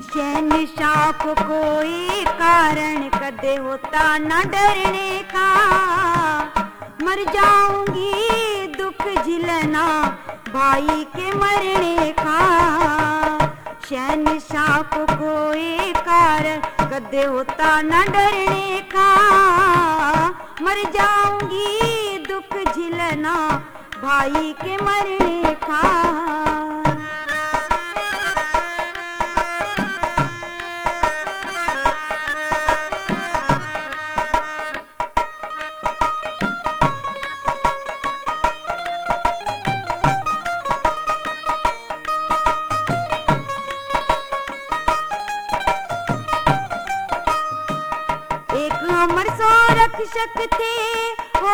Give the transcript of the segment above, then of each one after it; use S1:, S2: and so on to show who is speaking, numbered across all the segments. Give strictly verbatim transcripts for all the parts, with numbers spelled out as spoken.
S1: शहंशाह को कोई कारण कदे होता न डरने का, मर जाऊंगी दुख झिलना भाई के मरने का। शहंशाह को कोई कारण कदे होता न डरने का, मर जाऊंगी दुख झिलना भाई के मरने का। अमर सो रक्षक थे हो,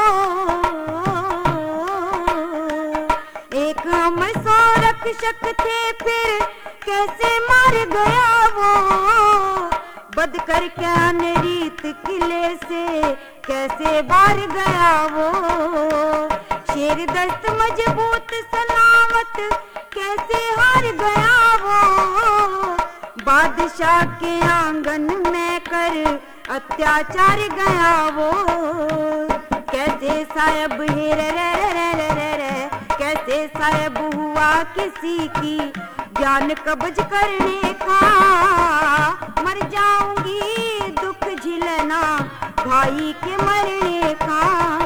S1: एक अमर सो रक्षक थे, फिर कैसे मार गया वो। बद कर क्या रीत किले से कैसे बार गया वो। शेर दस्त मजबूत सलामत कैसे हार गया वो। बादशाह के आंगन में कर अत्याचार गया वो। कैसे साहब हे रे रे रे रे रे रे, कैसे साहब हुआ किसी की जान कब्ज करने का। मर जाऊंगी दुख झिलना भाई के मरने का।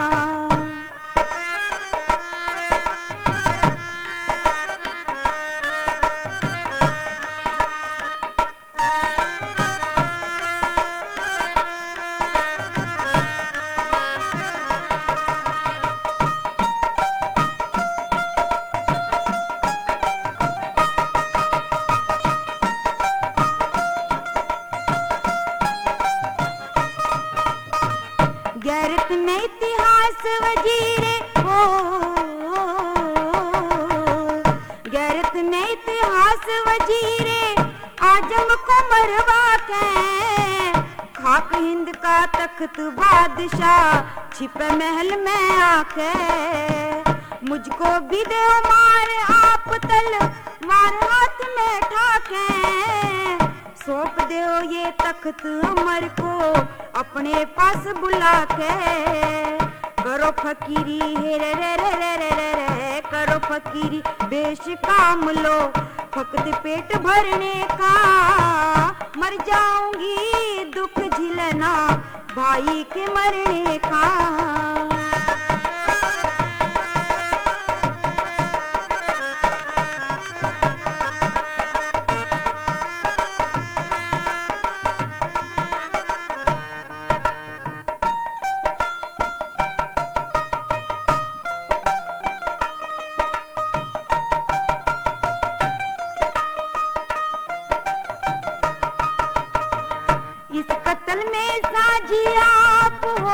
S1: गैरत में इतिहास वजीरे हो, गैरत में इतिहास वजीरे आजम को मरवा के। खाक हिंद का तख्त बादशाह छिपे महल में आके। मुझको भी दे मार आप तल मार हाथ में ठाके। सौंप दो ये तख्त अमर को अपने पास बुला के। करो फकीरी हे रे रे रे रे रे रे रे, करो फकीरी बेश काम लो फकत पेट भरने का। मर जाऊंगी दुख झिलना भाई के मरने का। इस कत्ल में साझी आप हो,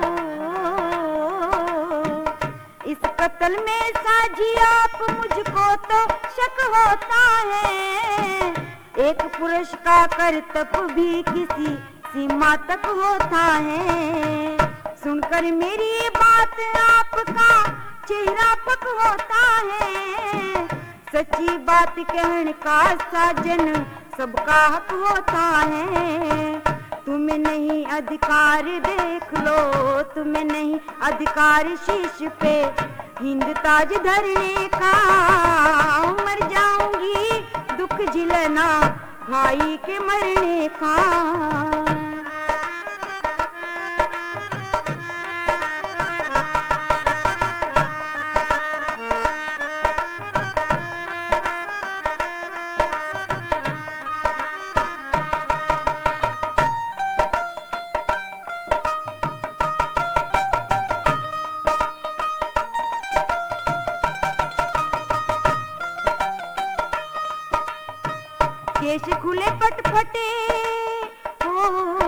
S1: इस कत्ल में साझी आप, मुझको तो शक होता है। एक पुरुष का कर्तव्य भी किसी सीमा तक होता है। सुनकर मेरी बात आपका चेहरा पक होता है। सच्ची बात कहने का साजन सबका हक होता है। तुम्हें नहीं अधिकार देख लो, तुम्हें नहीं अधिकार शीश पे हिंद ताज धरने का। मर जाऊंगी दुख झिलना भाई के मरने का। केश खुले पटपटे हो,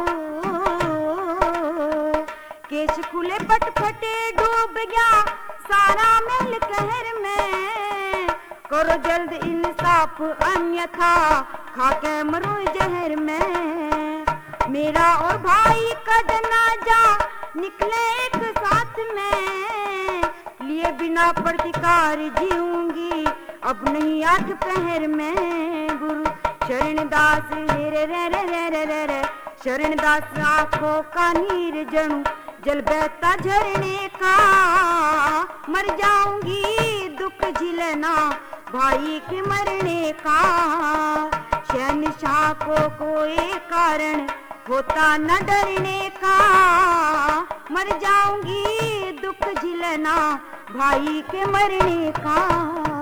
S1: केश खुले पटपटे, डूब गया सारा महल कहर में। करो जल्द इंसाफ अन्यथा खाके मरो जहर में। मेरा और भाई का जनाजा निकले एक साथ में। लिए बिना प्रतिकार जीऊंगी अब नहीं आठ पहर में। गुरु शरणदास रे रे रे रे रे रे रे शरणदास आंखों का नीर जणू जल बहता झरने का। मर जाऊंगी दुख झिलना भाई के मरने का। शहंशाह को कोई कारण होता न डरने का। मर जाऊंगी दुख झिलना भाई के मरने का।